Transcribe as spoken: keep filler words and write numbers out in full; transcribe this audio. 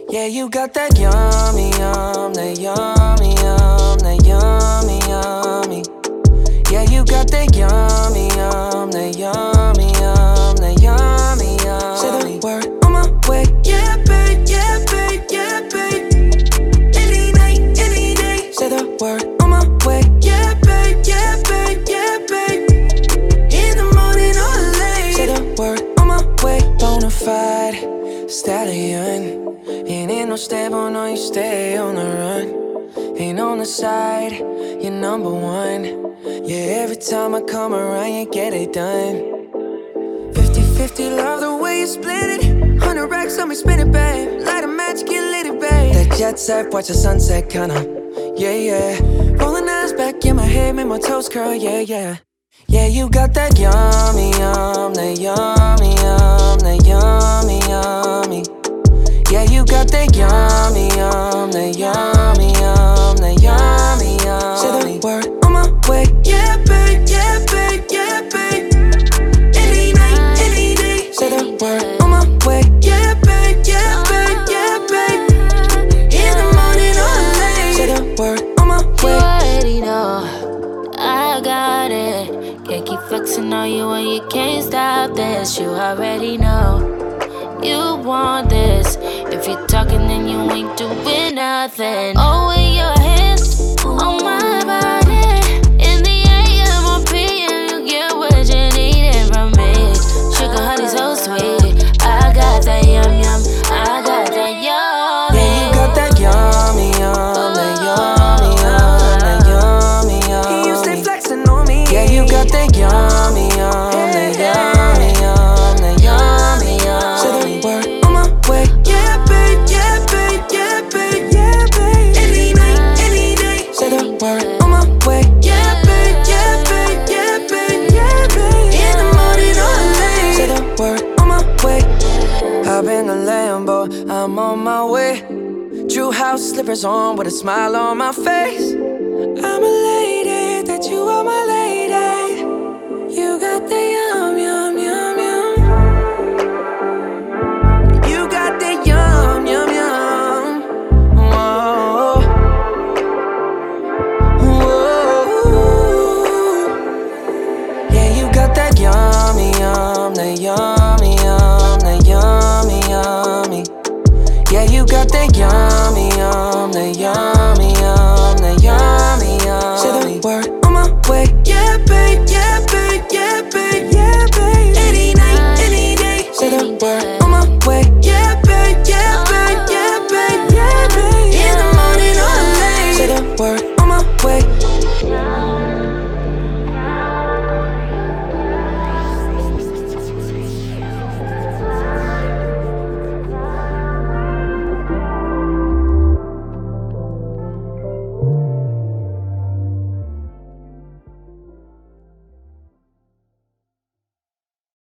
Yeah, you got that yummy, yum, that yummy, yum, that yummy, yummy. Yeah, you got that yummy, yum, that yummy, yum, that yummy, yummy. Say the word on my way. Yeah, babe, yeah, babe, yeah, babe. Any night, any day. Say the word on my way. Yeah, babe, yeah, babe, yeah, babe. In the morning or late. Say the word on my way. Bonafide stallion. Ain't in no stable, no, you stay on the run. Ain't on the side, you're number one. Yeah, every time I come around, you get it done. Fifty fifty, love the way you split it. Hundred racks on me, spin it, babe. Light a match, get lit, babe. That jet set, watch the sunset, kinda. Yeah, yeah. Rolling eyes back in my head, make my toes curl, yeah, yeah. Yeah, you got that yummy, yum, that yummy, yum, that yummy, yummy. Yeah, you got that yummy, yum, that yummy, yum, that yummy, yummy. Say the word on my way. Yeah, babe, yeah, babe, yeah, babe. Any night, any day. Say the word on my way. Yeah, babe, yeah, babe, yeah, babe. In the morning or late. Say the word on my way. You already know I got it. Can't keep flexing on you when you can't stop this. You already know you want this. If you're talking, then you ain't doing nothing. Oh, with your hands on my body. In the A M or P M, you get what you needin' from me. Sugar honey so sweet. I got that yum yum. I got that yum. Yeah, you got that yummy yum, that yummy yum, that yummy yum. You stay flexing on me. Yeah, you got that yummy yum, that yummy yum, that yummy yum. Say the word on my way. Yeah, babe, yeah, babe, yeah, babe, yeah, babe. Any night, any day. Say the word on my way. Yeah, babe, yeah, babe, yeah, babe, yeah, babe. In the morning or late. Say the word on my way. Hop in the Lambo, I'm on my way. True house slippers on with a smile on my face. I'm a